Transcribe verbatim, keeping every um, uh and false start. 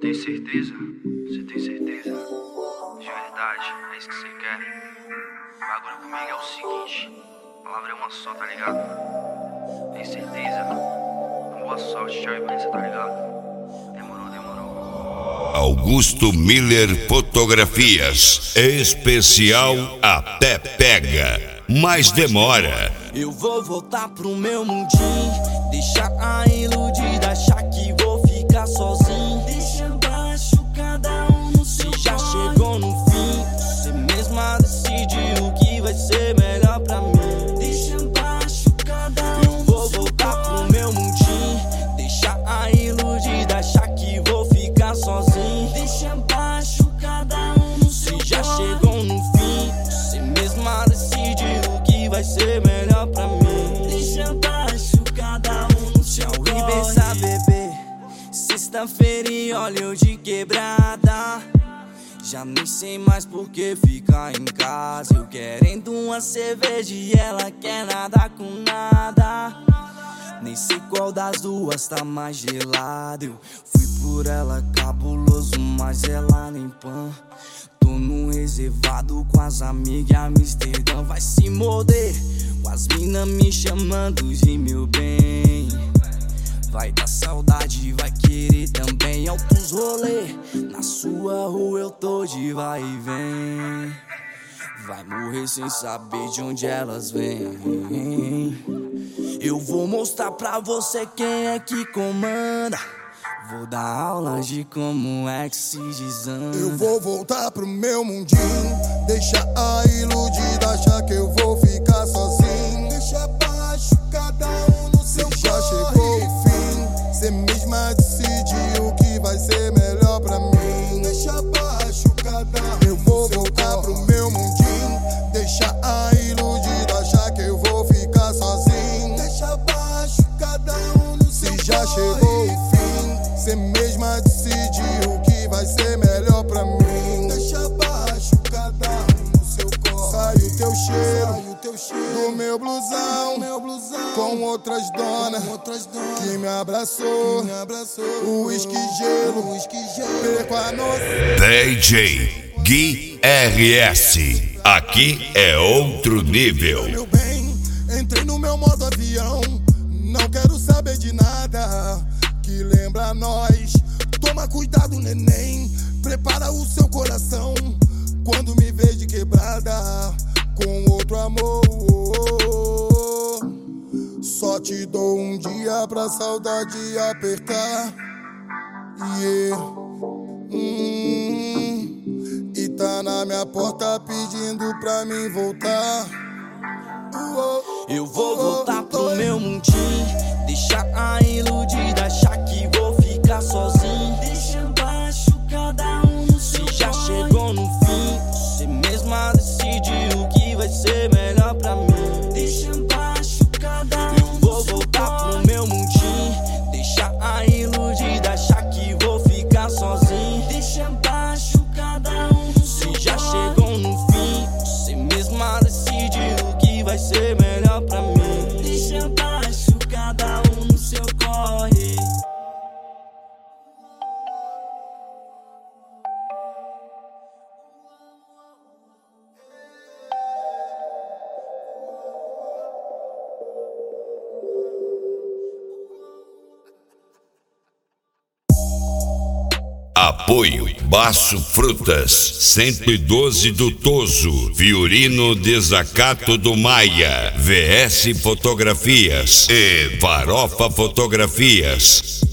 tem certeza? Você tem certeza? De verdade, é isso que você quer? O bagulho comigo é o seguinte: a palavra é uma só, tá ligado? Tem certeza? Boa sorte, tchau e benção, tá ligado? Demorou, demorou. Augusto Miller Fotografias. Especial Até Pega, mas demora. Eu vou voltar pro meu mundinho, deixar a iludida achar que vou ficar sozinho. Deixa baixo cada um no seu. Se já chegou no fim, você mesma decide o que vai ser melhor pra mim. Deixa baixo cada um. Eu vou voltar pro meu mundinho, deixar a iludida achar que vou ficar sozinho. Deixa baixo cada um no seu. Se já chegou no fim, você mesma decide o que vai ser melhor pra mim. Deixa baixo cada um no seu. Tchau e benção, bebê. Sexta-feira e olha eu de quebrada. Já nem sei mais por que ficar em casa. Eu querendo uma cerveja e ela quer nada com nada. Nem sei qual das duas tá mais gelada. Eu fui por ela cabuloso, mas ela nem pan. Tô num reservado com as amigas, Amsterdã vai se morder. Com as minas me chamando de meu bem. Vai dar saudade, vai querer também altos rolê. Na sua rua eu tô de vai e vem. Vai morrer sem saber de onde elas vêm. Eu vou mostrar pra você quem é que comanda. Vou dar aulas de como é que se desanda. Eu vou voltar pro meu mundinho, deixar a iludida achar que eu vou ficar sozinho. Deixa baixo cada um no seu corre. Já chegou o fim, cê mesma decide o que vai ser melhor pra mim. Deixa baixo cada um. Eu vou voltar pro meu mundinho, deixar a iludida achar que eu vou ficar sozinho. Deixa baixo cada um no seu corre. Já chegou o fim, cê mesma decide o que vai ser melhor pra mim. Deixa baixo cada um no seu corpo. Sai o teu cheiro, sai o teu cheiro do meu blusão, meu blusão com outras donas, com outras donas que me abraçou, que me abraçou. O uísque gelo, o uísque gelo perco a noção. D J Gui R S. Aqui é outro nível. Meu bem, entrei no meu modo avião, não quero saber de nada que lembra nós. Toma cuidado, neném, prepara o seu coração quando me vê de quebrada com outro amor. Só te dou um dia pra saudade apertar. Yeah. Hum, e tá na minha porta pedindo pra mim voltar. Eu vou voltar pro meu mundinho, deixar a iludida achar que vou ficar sozinho. Deixa baixo cada um no seu. Se já chegou no fim, você mesma decide o que vai ser melhor pra mim. Deixa baixo cada um. Eu vou voltar pro meu mundinho, deixar a iludida achar que vou ficar sozinho. Deixa baixo cada um no seu. Se já chegou no fim, você mesma decide o que vai ser melhor pra mim. Deixa baixo cada um no seu corre. Apoio Baço Frutas, cento e doze do Toso, Viorino Desacato do Maia, V S Fotografias e Farofa Fotografias.